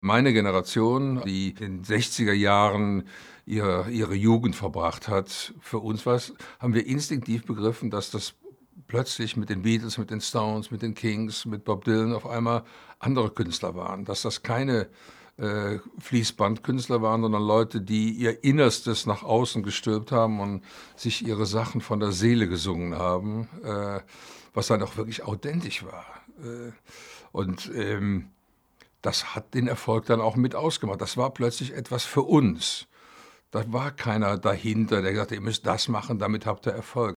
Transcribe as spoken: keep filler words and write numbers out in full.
Meine Generation, die in den sechziger Jahren ihre ihre Jugend verbracht hat, für uns war's haben wir instinktiv begriffen, dass das plötzlich mit den Beatles, mit den Stones, mit den Kings, mit Bob Dylan auf einmal andere Künstler waren. Dass das keine, äh, Fließbandkünstler waren, sondern Leute, die ihr Innerstes nach außen gestülpt haben und sich ihre Sachen von der Seele gesungen haben, äh, was dann auch wirklich authentisch war. Äh, und, ähm, das hat den Erfolg dann auch mit ausgemacht. Das war plötzlich etwas für uns. Da war keiner dahinter, der gesagt hat: „Ihr müsst das machen, damit habt ihr Erfolg.“